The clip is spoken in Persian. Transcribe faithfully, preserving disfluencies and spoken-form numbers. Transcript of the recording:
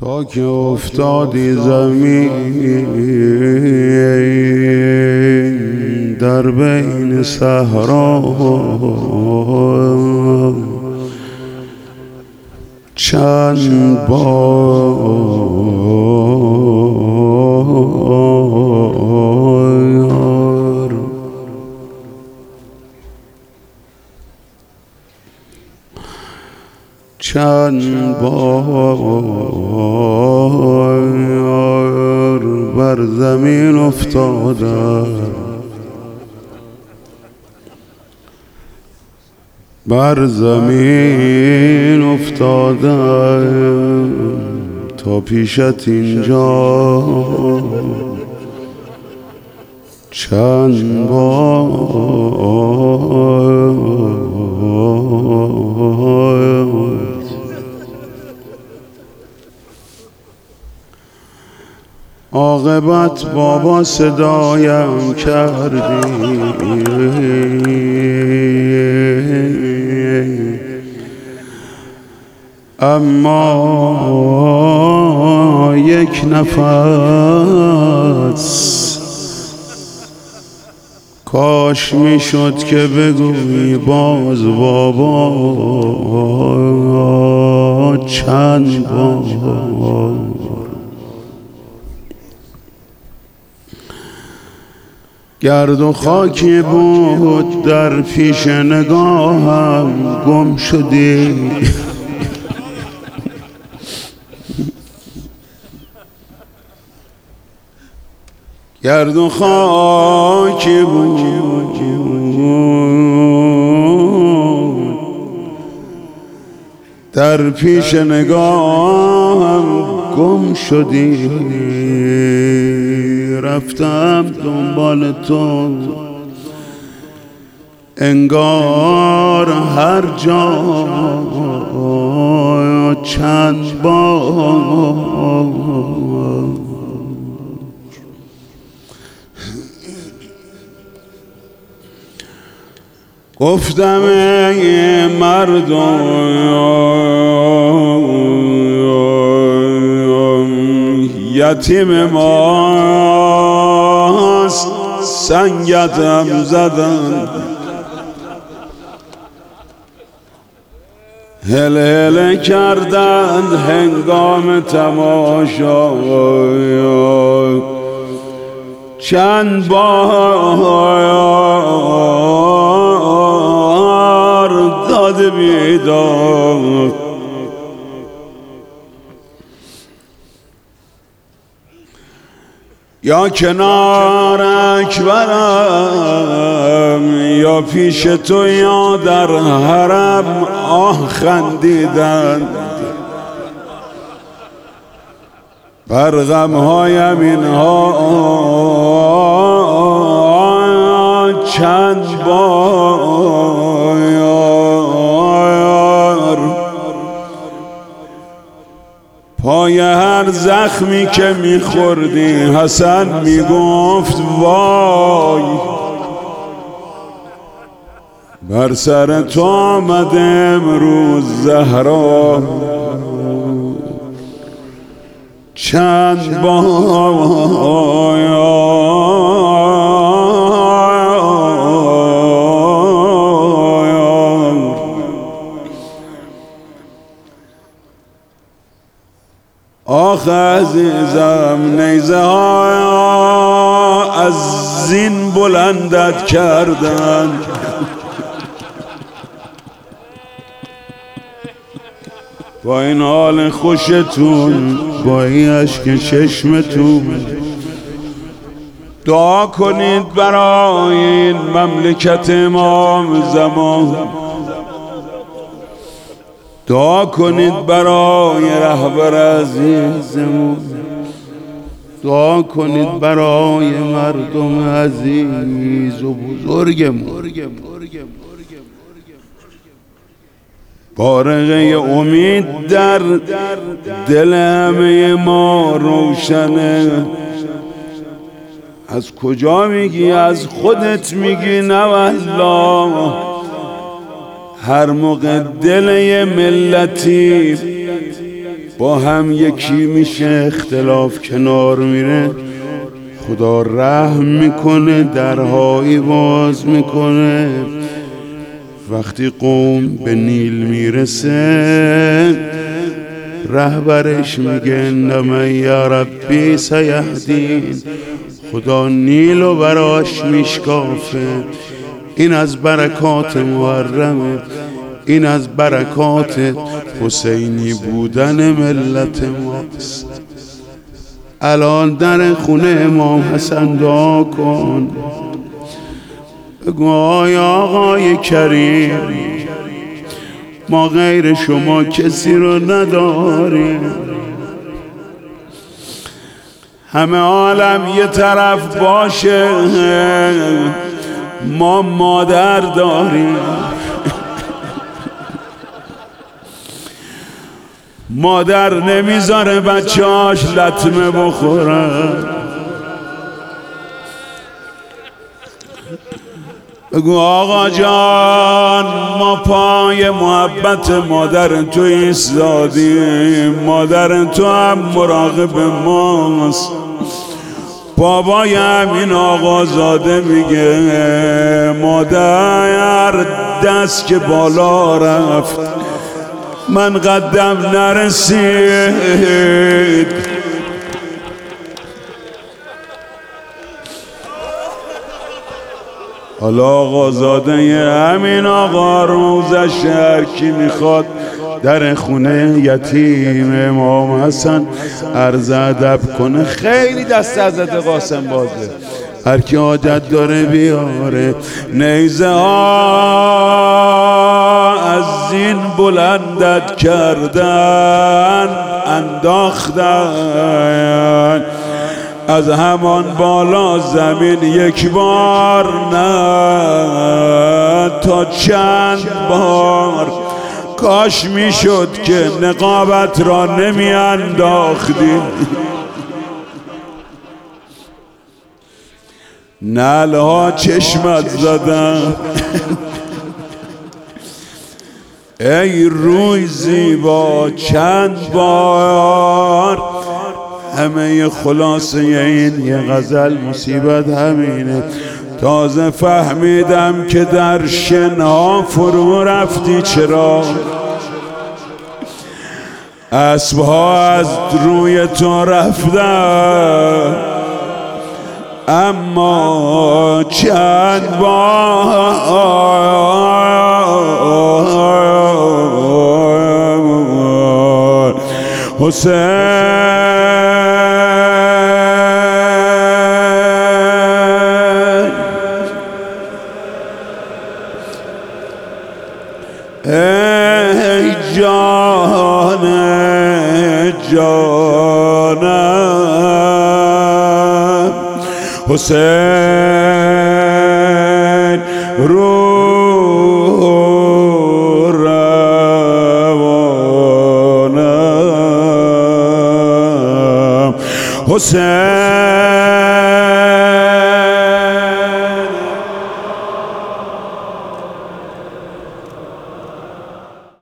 تا که افتادی زمین در بین صحرا، چند بار چند بار بر زمین افتادم، بر زمین افتادم تا پیشت اینجا چند بار. عاقبت بابا صدایم کردی، اما یک نفس کاش میشد که بگویی باز بابا چند بار. گرد و خاکی بود در پیش نگاهم، گم شدی گرد و خاکی بود در پیش نگاهم، گم شدی. رفتم دنبال تو انگار هر جا چند بار. گفتم ای مردم یتیم ماست، سنگتم زدن هل هل کردن هنگام تماشا، چند بار داد بیداد. یا کنار اکبرم یا پیش تو یا در حرم، آه خندیدن بر غمهایم اینها چند بار. پای هر زخمی که میخوردی حسن میگفت وای، بر سر تو آمد امروز زهرا چند بار. آخ عزیزم نیزه ها از زین بلندت کردن، با این حال خوشتون با این اشک چشمتون دعا کنید برای این مملکت امام زمان، دعا کنید برای رهبر عزیزمون، دعا کنید برای مردم عزیز و بزرگمون. بارقه امید در دل همه ما روشنه. از کجا میگی؟ از خودت میگی؟ نه والله. هر موقع دل یه ملتی با هم یکی میشه، اختلاف کنار میره، خدا رحم میکنه، درهایی باز میکنه. وقتی قوم به نیل میرسه رهبرش میگه انما یا ربی سیهدین، خدا نیل و براش میشکافه. این از برکات محرمه، این از برکات حسینی بودن ملت ماست. الان در خونه امام حسن دعا کن، بگو آی آقای کریم ما غیر شما کسی رو نداریم، همه عالم یه طرف باشه ما مادر داریم، مادر نمیذاره بچه‌هاش لطمه بخورن. بگو آقا جان ما پای محبت مادر تو ایستادیم، مادر تو هم مراقب ماست. بابای همین آقا زاده میگه مادر دست که بالا رفت من قدم نرسید، حالا آقا زاده همین آقا روزش هر کی میخواد در خونه یتیم امام حسن عرض ادب کنه. خیلی دست حضرت قاسم بازه، هر کی حاجت داره بیاره. نیزه ها از زین بلندت کردن انداختن، از همان بالا زمین یک بار نه تا چند بار. کاش میشد که نقابت را نمی انداختی، نعلها چشمت زدن. ای روی زیبا چند بار. همه خلاصه این یه غزل مصیبت همینه. تازه فهمیدم که در شنها فرو رفتی چرا، اسبها از روی تو رفتن، اما چند بار حسین ای جان جانم حسین رو روانم حسین